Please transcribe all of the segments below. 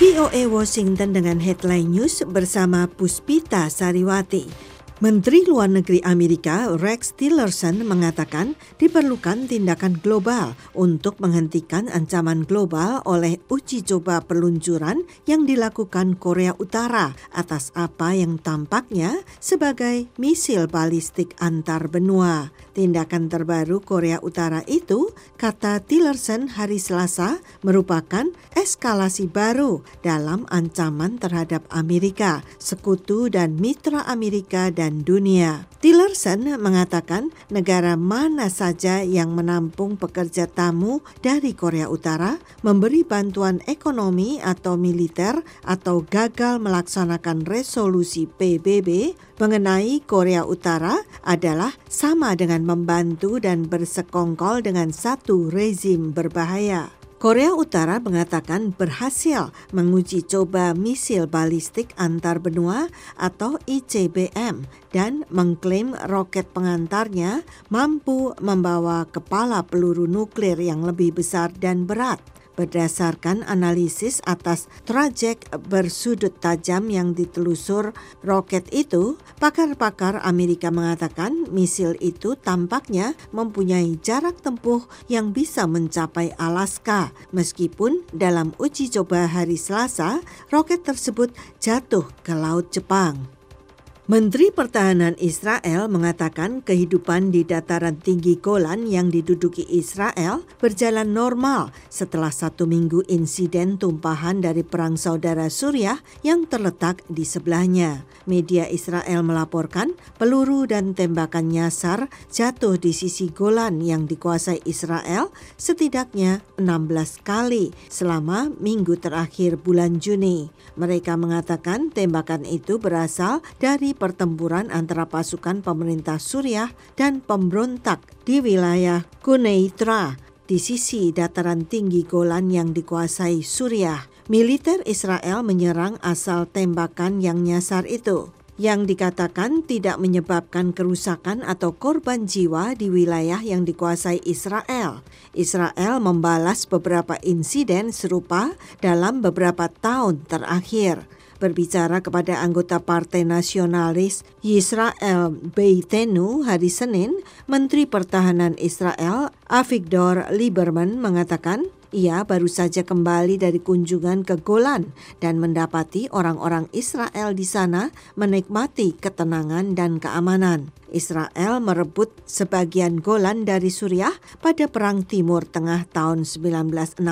VOA Washington dengan headline news bersama Puspita Sariwati. Menteri Luar Negeri Amerika Rex Tillerson mengatakan diperlukan tindakan global untuk menghentikan ancaman global oleh uji coba peluncuran yang dilakukan Korea Utara atas apa yang tampaknya sebagai misil balistik antar benua. Tindakan terbaru Korea Utara itu, kata Tillerson hari Selasa, merupakan eskalasi baru dalam ancaman terhadap Amerika, sekutu dan mitra Amerika dan dunia. Tillerson mengatakan negara mana saja yang menampung pekerja tamu dari Korea Utara, memberi bantuan ekonomi atau militer, atau gagal melaksanakan resolusi PBB mengenai Korea Utara adalah sama dengan membantu dan bersekongkol dengan satu rezim berbahaya. Korea Utara mengatakan berhasil menguji coba misil balistik antar benua atau ICBM dan mengklaim roket pengantarnya mampu membawa kepala peluru nuklir yang lebih besar dan berat. Berdasarkan analisis atas trajek bersudut tajam yang ditelusur roket itu, pakar-pakar Amerika mengatakan misil itu tampaknya mempunyai jarak tempuh yang bisa mencapai Alaska. Meskipun dalam uji coba hari Selasa, roket tersebut jatuh ke Laut Jepang. Menteri Pertahanan Israel mengatakan kehidupan di dataran tinggi Golan yang diduduki Israel berjalan normal setelah 1 minggu insiden tumpahan dari perang saudara Suriah yang terletak di sebelahnya. Media Israel melaporkan peluru dan tembakan nyasar jatuh di sisi Golan yang dikuasai Israel setidaknya 16 kali selama minggu terakhir bulan Juni. Mereka mengatakan tembakan itu berasal dari pertempuran antara pasukan pemerintah Suriah dan pemberontak di wilayah Quneitra di sisi dataran tinggi Golan yang dikuasai Suriah. Militer Israel menyerang asal tembakan yang nyasar itu, yang dikatakan tidak menyebabkan kerusakan atau korban jiwa di wilayah yang dikuasai Israel. Israel membalas beberapa insiden serupa dalam beberapa tahun terakhir. Berbicara kepada anggota Partai Nasionalis Yisrael Beitenu hari Senin, Menteri Pertahanan Israel Avigdor Lieberman mengatakan ia baru saja kembali dari kunjungan ke Golan dan mendapati orang-orang Israel di sana menikmati ketenangan dan keamanan. Israel merebut sebagian Golan dari Suriah pada Perang Timur Tengah tahun 1967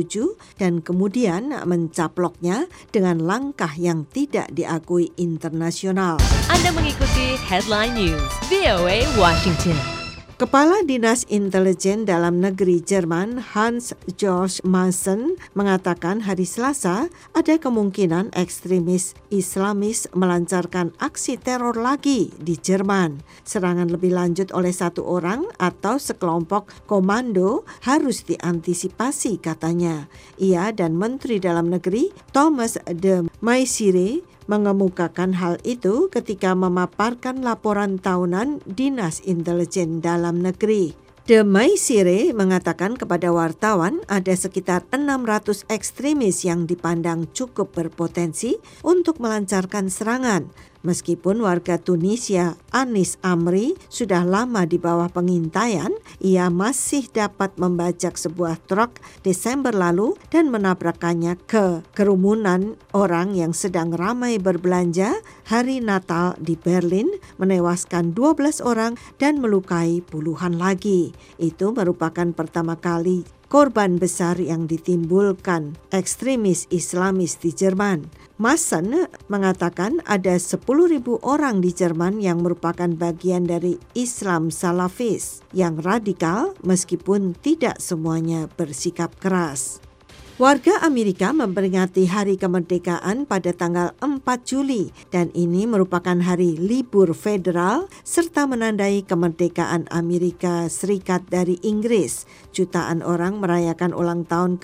dan kemudian mencaploknya dengan langkah yang tidak diakui internasional. Anda mengikuti Headline News VOA Washington. Kepala Dinas Intelijen Dalam Negeri Jerman Hans-Georg Maassen mengatakan hari Selasa ada kemungkinan ekstremis Islamis melancarkan aksi teror lagi di Jerman. Serangan lebih lanjut oleh satu orang atau sekelompok komando harus diantisipasi, katanya. Ia dan Menteri Dalam Negeri Thomas de Maizière mengemukakan hal itu ketika memaparkan laporan tahunan Dinas Intelijen Dalam Negeri. De Maizière mengatakan kepada wartawan ada sekitar 600 ekstremis yang dipandang cukup berpotensi untuk melancarkan serangan. Meskipun warga Tunisia Anis Amri sudah lama di bawah pengintaian, ia masih dapat membajak sebuah truk Desember lalu dan menabrakkannya ke kerumunan orang yang sedang ramai berbelanja hari Natal di Berlin, menewaskan 12 orang dan melukai puluhan lagi. Itu merupakan pertama kali korban besar yang ditimbulkan ekstremis Islamis di Jerman. Maassen mengatakan ada 10.000 orang di Jerman yang merupakan bagian dari Islam Salafis yang radikal meskipun tidak semuanya bersikap keras. Warga Amerika memperingati Hari Kemerdekaan pada tanggal 4 Juli dan ini merupakan hari libur federal serta menandai kemerdekaan Amerika Serikat dari Inggris. Jutaan orang merayakan ulang tahun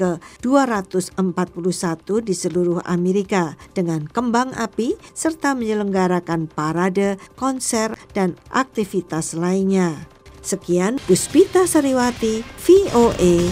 ke-241 di seluruh Amerika dengan kembang api serta menyelenggarakan parade, konser, dan aktivitas lainnya. Sekian Puspita Sariwati, VOA.